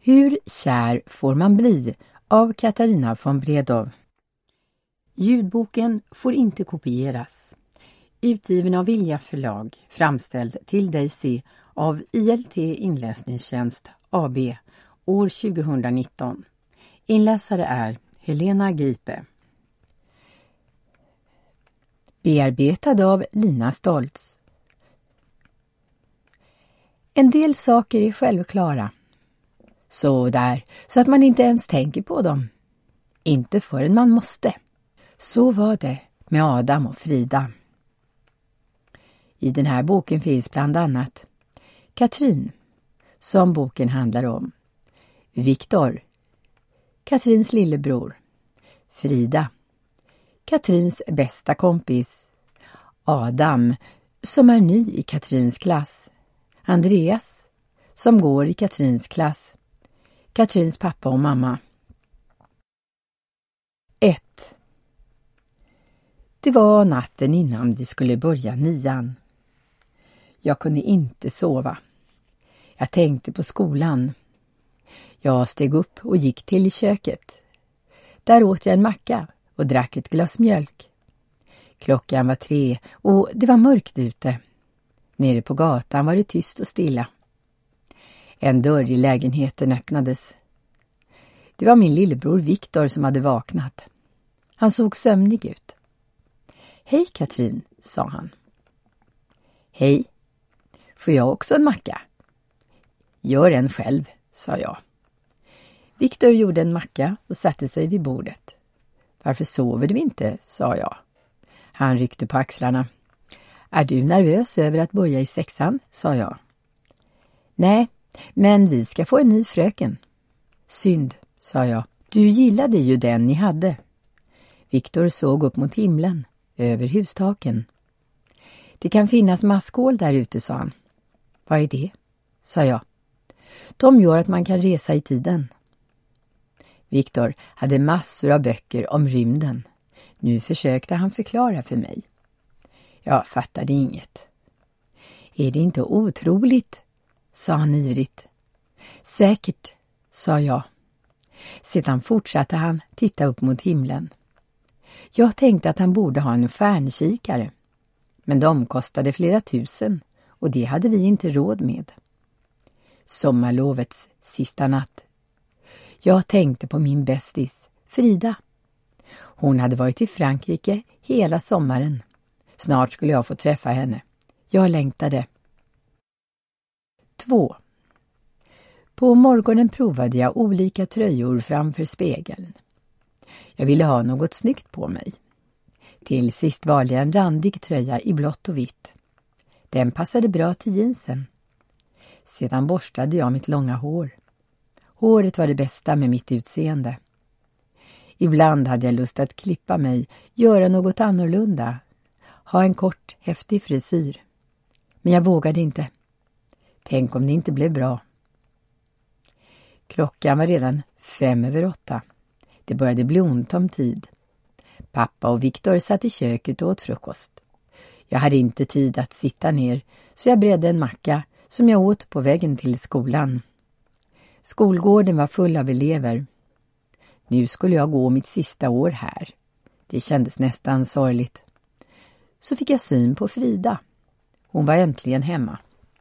Hur kär får man bli av Katarina von Bredow. Ljudboken får inte kopieras. Utgiven av Vilja förlag, framställd till Daisy av ILT Inläsningstjänst AB år 2019. Inläsare är Helena Gripe. Bearbetad av Lina Stoltz. En del saker är självklara. Så att man inte ens tänker på dem. Inte förrän man måste. Så var det med Adam och Frida. I den här boken finns bland annat Katrin, som boken handlar om. Viktor, Katrins lillebror. Frida, Katrins bästa kompis. Adam, som är ny i Katrins klass. Andreas, som går i Katrins klass. Katrins pappa och mamma. 1. Det var natten innan vi skulle börja 9:an. Jag kunde inte sova. Jag tänkte på skolan. Jag steg upp och gick till köket. Där åt jag en macka och drack ett glas mjölk. Klockan var 3 och det var mörkt ute. Nere på gatan var det tyst och stilla. En dörr i lägenheten öppnades. Det var min lillebror Viktor som hade vaknat. Han såg sömnig ut. Hej Katrin, sa han. Hej, får jag också en macka? Gör en själv, sa jag. Viktor gjorde en macka och satte sig vid bordet. Varför sover du inte, sa jag. Han ryckte på axlarna. Är du nervös över att börja i 6:an, sa jag. Nej, men vi ska få en ny fröken. Synd, sa jag. Du gillade ju den ni hade. Viktor såg upp mot himlen, över hustaken. Det kan finnas maskhål där ute, sa han. Vad är det? Sa jag. De gör att man kan resa i tiden. Viktor hade massor av böcker om rymden. Nu försökte han förklara för mig. Jag fattade inget. Är det inte otroligt? Sa han ivrigt. Säkert, sa jag. Sedan fortsatte han titta upp mot himlen. Jag tänkte att han borde ha en stjärnkikare. Men de kostade flera tusen och det hade vi inte råd med. Sommarlovets sista natt. Jag tänkte på min bästis, Frida. Hon hade varit i Frankrike hela sommaren. Snart skulle jag få träffa henne. Jag längtade. 2. På morgonen provade jag olika tröjor framför spegeln. Jag ville ha något snyggt på mig. Till sist valde jag en randig tröja i blått och vitt. Den passade bra till jeansen. Sedan borstade jag mitt långa hår. Håret var det bästa med mitt utseende. Ibland hade jag lust att klippa mig, göra något annorlunda. Ha en kort, häftig frisyr. Men jag vågade inte. Tänk om det inte blev bra. Klockan var redan 7:55. Det började bli ont om tid. Pappa och Viktor satt i köket och åt frukost. Jag hade inte tid att sitta ner, så jag bredde en macka som jag åt på vägen till skolan. Skolgården var full av elever. Nu skulle jag gå mitt sista år här. Det kändes nästan sorgligt. Så fick jag syn på Frida. Hon var äntligen hemma.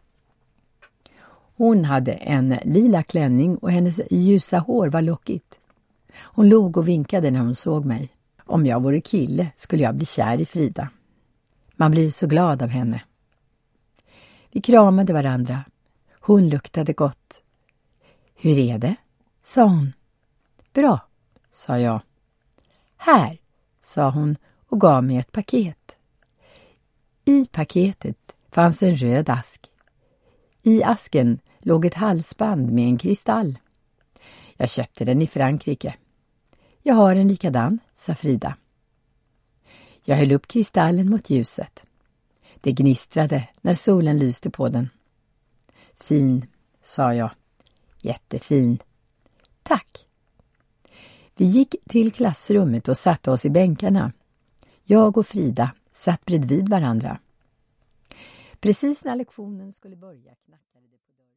Hon hade en lila klänning och hennes ljusa hår var lockigt. Hon log och vinkade när hon såg mig. Om jag vore kille skulle jag bli kär i Frida. Man blir så glad av henne. Vi kramade varandra. Hon luktade gott. Hur är det? Sa hon. Bra, sa jag. Här, sa hon och gav mig ett paket. I paketet fanns en röd ask. I asken låg ett halsband med en kristall. Jag köpte den i Frankrike. Jag har en likadan, sa Frida. Jag höll upp kristallen mot ljuset. Det gnistrade när solen lyste på den. Fin, sa jag. Jättefin. Tack. Vi gick till klassrummet och satte oss i bänkarna. Jag och Frida satt bredvid varandra. Precis när lektionen skulle börja knackade det på dörren.